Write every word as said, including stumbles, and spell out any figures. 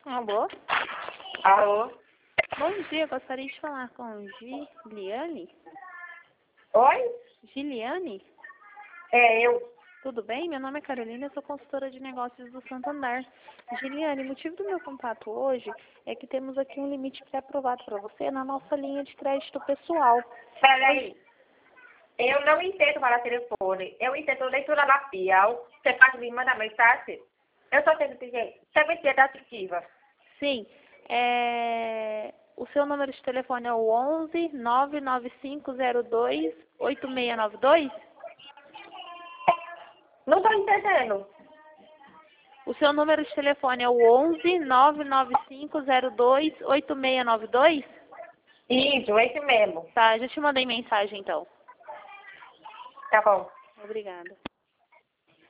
Alô? Alô? Bom dia, gostaria de falar com Giliane. Oi? Giliane? É eu. Tudo bem? Meu nome é Carolina, eu sou consultora de negócios do Santander. Giliane, o motivo do meu contato hoje é que temos aqui um limite pré-aprovado para você na nossa linha de crédito pessoal. Peraí. Eu não entendo falar telefone. Eu entendo leitura labial. Você pode me mandar mensagem? Eu só tenho que dizer. Você me entende ativa. Sim. É... O seu número de telefone é o onze, nove nove cinco zero dois, oito seis nove dois? Não estou entendendo. O seu número de telefone é o onze, nove nove cinco zero dois, oito seis nove dois? Isso, esse mesmo. Tá, já te mandei mensagem então. Tá bom. Obrigada.